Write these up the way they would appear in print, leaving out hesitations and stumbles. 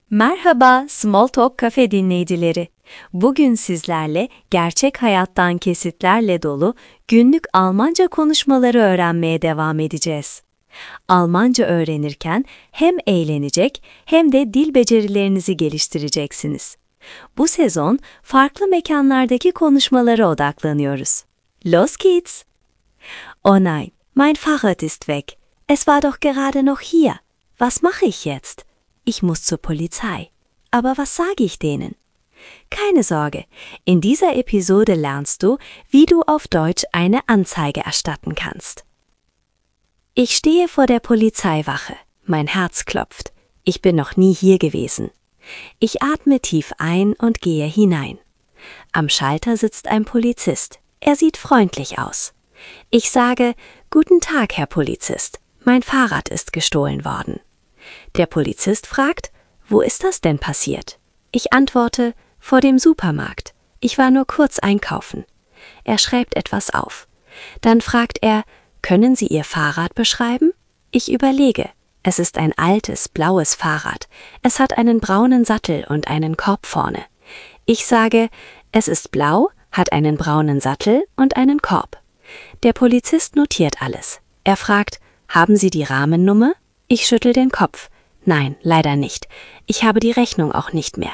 Merhaba Small Talk Cafe dinleyicileri. Bugün sizlerle gerçek hayattan kesitlerle dolu günlük Almanca konuşmaları öğrenmeye devam edeceğiz. Almanca öğrenirken hem eğlenecek hem de dil becerilerinizi geliştireceksiniz. Bu sezon farklı mekanlardaki konuşmalara odaklanıyoruz. Los geht's! Oh nein, mein Fahrrad ist weg. Es war doch gerade noch hier. Was mache ich jetzt? Ich muss zur Polizei. Aber was sage ich denen? Keine Sorge, in dieser Episode lernst du, wie du auf Deutsch eine Anzeige erstatten kannst. Ich stehe vor der Polizeiwache. Mein Herz klopft. Ich bin noch nie hier gewesen. Ich atme tief ein und gehe hinein. Am Schalter sitzt ein Polizist. Er sieht freundlich aus. Ich sage, Guten Tag, Herr Polizist. Mein Fahrrad ist gestohlen worden. Der Polizist fragt, wo ist das denn passiert? Ich antworte, vor dem Supermarkt. Ich war nur kurz einkaufen. Er schreibt etwas auf. Dann fragt er, können Sie Ihr Fahrrad beschreiben? Ich überlege. Es ist ein altes, blaues Fahrrad. Es hat einen braunen Sattel und einen Korb vorne. Ich sage, es ist blau, hat einen braunen Sattel und einen Korb. Der Polizist notiert alles. Er fragt, haben Sie die Rahmennummer? Ich schüttel den Kopf. Nein, leider nicht. Ich habe die Rechnung auch nicht mehr.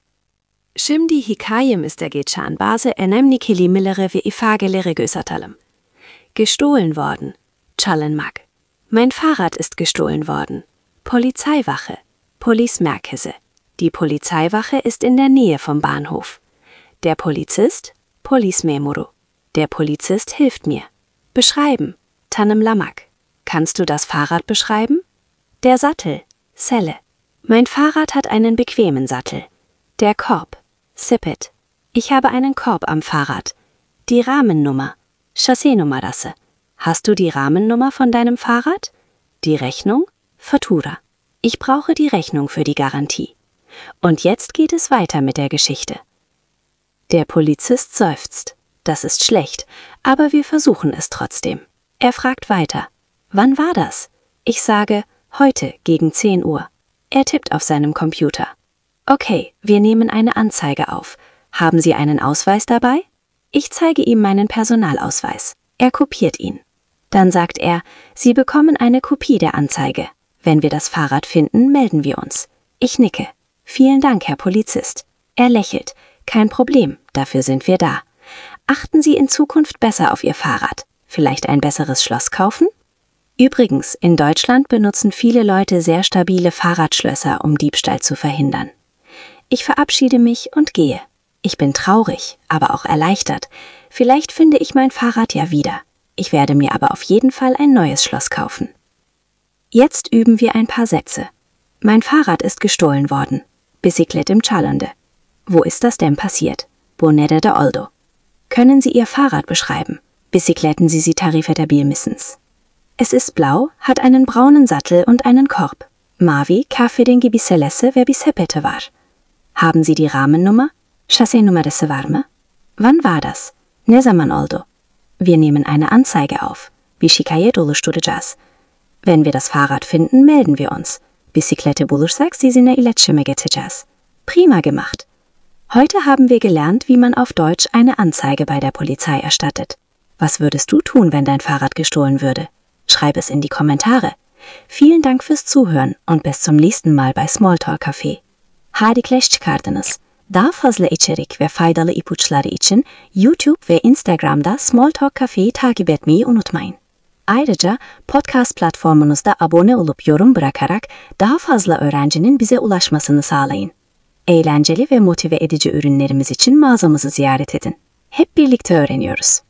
Şimdi hikayemizde geçen bazı önemli kelimeleri ve ifadeleri gösterelim. Gestohlen worden. Çalınmak. Mein Fahrrad ist gestohlen worden. Polizeiwache. Polismerkeze. Die Polizeiwache ist in der Nähe vom Bahnhof. Der Polizist. Polismemuru. Der Polizist hilft mir. Beschreiben. Tanımlamak. Kannst du das Fahrrad beschreiben? Der Sattel. Selle. Mein Fahrrad hat einen bequemen Sattel. Der Korb. Sepet. Ich habe einen Korb am Fahrrad. Die Rahmennummer. Chasseenumarası. Hast du die Rahmennummer von deinem Fahrrad? Die Rechnung? Fatura. Ich brauche die Rechnung für die Garantie. Und jetzt geht es weiter mit der Geschichte. Der Polizist seufzt. Das ist schlecht, aber wir versuchen es trotzdem. Er fragt weiter. Wann war das? Ich sage, heute gegen 10 Uhr. Er tippt auf seinem Computer. Okay, wir nehmen eine Anzeige auf. Haben Sie einen Ausweis dabei? Ich zeige ihm meinen Personalausweis. Er kopiert ihn. Dann sagt er, Sie bekommen eine Kopie der Anzeige. Wenn wir das Fahrrad finden, melden wir uns. Ich nicke. Vielen Dank, Herr Polizist. Er lächelt. Kein Problem, dafür sind wir da. Achten Sie in Zukunft besser auf Ihr Fahrrad. Vielleicht ein besseres Schloss kaufen? Übrigens, in Deutschland benutzen viele Leute sehr stabile Fahrradschlösser, um Diebstahl zu verhindern. Ich verabschiede mich und gehe. Ich bin traurig, aber auch erleichtert. Vielleicht finde ich mein Fahrrad ja wieder. Ich werde mir aber auf jeden Fall ein neues Schloss kaufen. Jetzt üben wir ein paar Sätze. Mein Fahrrad ist gestohlen worden. Bisikletim çalındı. Wo ist das denn passiert? Bu nerede oldu? Können Sie Ihr Fahrrad beschreiben? Bisikletten Sie tarif edebilir misiniz? Es ist blau, hat einen braunen Sattel und einen Korb. Mavi, kahverengi gibi selesi ve bir sepeti var. Haben Sie die Rahmennummer? Chasseenumarası var mı? Wann war das? Ne zaman oldu? Wir nehmen eine Anzeige auf. Bir şikayet oluşturacağız. Wenn wir das Fahrrad finden, melden wir uns. Bisikleti bulursak sizinle iletişime geçeceğiz. Prima gemacht. Heute haben wir gelernt, wie man auf Deutsch eine Anzeige bei der Polizei erstattet. Was würdest du tun, wenn dein Fahrrad gestohlen würde? Schreib es in die Kommentare. Vielen Dank fürs Zuhören und bis zum nächsten Mal bei Smalltalk Cafe. Harikleş çıkardınız. Daha fazla içerik ve faydalı ipuçları için YouTube ve Instagram'da Smalltalk Cafe'yi takip etmeyi unutmayın. Ayrıca podcast platformunuzda abone olup yorum bırakarak daha fazla öğrencinin bize ulaşmasını sağlayın. Eğlenceli ve motive edici ürünlerimiz için mağazamızı ziyaret edin. Hep birlikte öğreniyoruz.